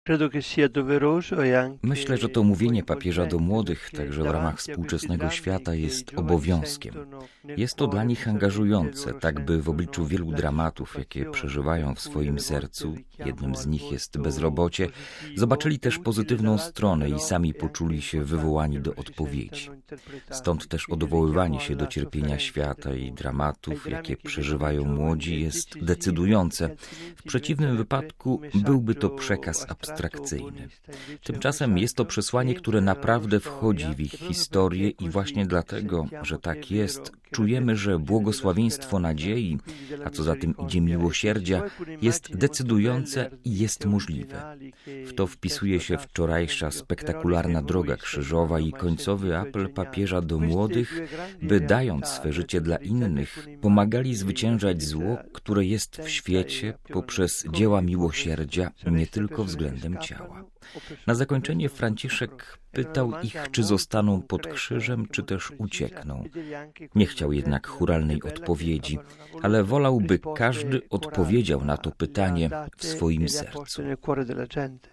Myślę, że to mówienie papieża do młodych, także w ramach współczesnego świata, jest obowiązkiem. Jest to dla nich angażujące, tak by w obliczu wielu dramatów, jakie przeżywają w swoim sercu, jednym z nich jest bezrobocie, zobaczyli też pozytywną stronę i sami poczuli się wywołani do odpowiedzi. Stąd też odwoływanie się do cierpienia świata i dramatów, jakie przeżywają młodzi, jest decydujące. W przeciwnym wypadku byłby to przekaz abstrakcyjny. Tymczasem jest to przesłanie, które naprawdę wchodzi w ich historię i właśnie dlatego, że tak jest, czujemy, że błogosławieństwo nadziei, a co za tym idzie miłosierdzia, jest decydujące i jest możliwe. W to wpisuje się wczorajsza spektakularna droga krzyżowa i końcowy apel papieża do młodych, by dając swe życie dla innych, pomagali zwyciężać zło, które jest w świecie poprzez dzieła miłosierdzia, nie tylko względem ciała. Na zakończenie Franciszek pytał ich, czy zostaną pod krzyżem, czy też uciekną. Nie chciał jednak churalnej odpowiedzi, ale wolał, by każdy odpowiedział na to pytanie w swoim sercu.